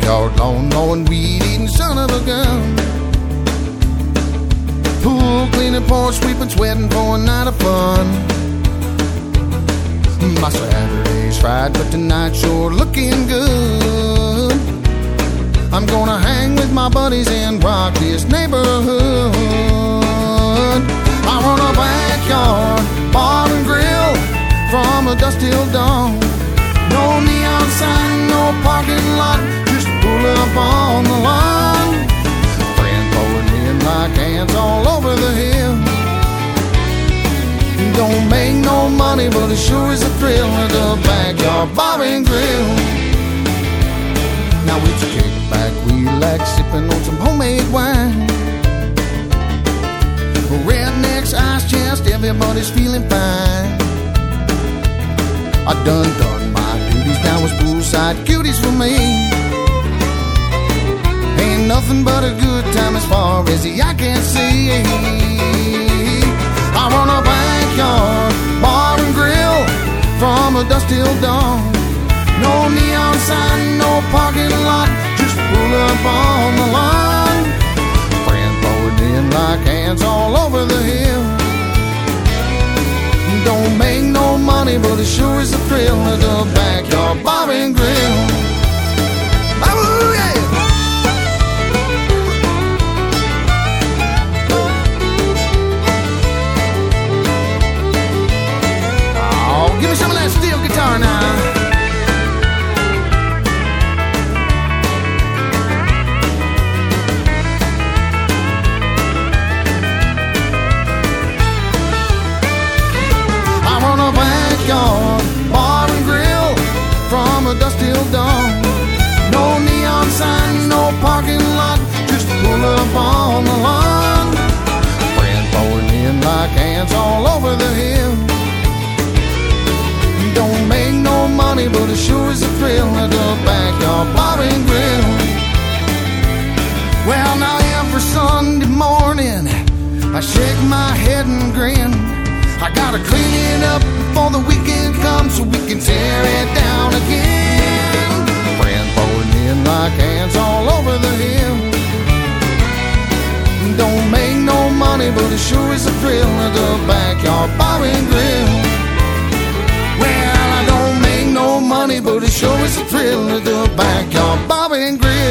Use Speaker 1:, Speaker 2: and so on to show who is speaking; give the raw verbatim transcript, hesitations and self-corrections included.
Speaker 1: backyard lawn mowing, weed eating son of a gun. Pool cleaning, porch sweeping, sweating for a night of fun. My Saturday's fried, but tonight's sure looking good. I'm gonna hang with my buddies and rock this neighborhood. I run a backyard bar and grill from a dusk till dawn. No neon sign, no parking lot, just pull up on the lawn. Friends pouring in like ants all over the hill. Don't make no money, but it sure is a thrill at the backyard bar and grill. Now it's a kickback, relax, sipping on some homemade wine. Rednecks, ice chest, everybody's feeling fine. I done done my duties, now it's poolside cuties for me. Ain't nothing but a good time as far as the eye can see. I run a backyard bar and grill from a dusk till dawn. No neon sign, no parking lot, just pull up on the lawn. Friends pouring in like ants all over the hill. Don't make no money, but it sure is a thrill at the backyard bar and grill. Oh, yeah! Oh, give me some of that steel guitar now. Backyard bar and grill from a dusk till dawn. No neon sign, no parking lot, just pull up on the lawn. Friends pouring in like ants all over the hill. Don't make no money, but it sure is a thrill at the backyard bar and grill. Well, now every Sunday morning I shake my head and grin. I gotta clean it up before the weekend comes so we can tear it down again. Friends pouring in like ants all over the hill. Don't make no money, but it sure is a thrill at the backyard bar and grill. Well, I don't make no money, but it sure is a thrill at the backyard bar and grill.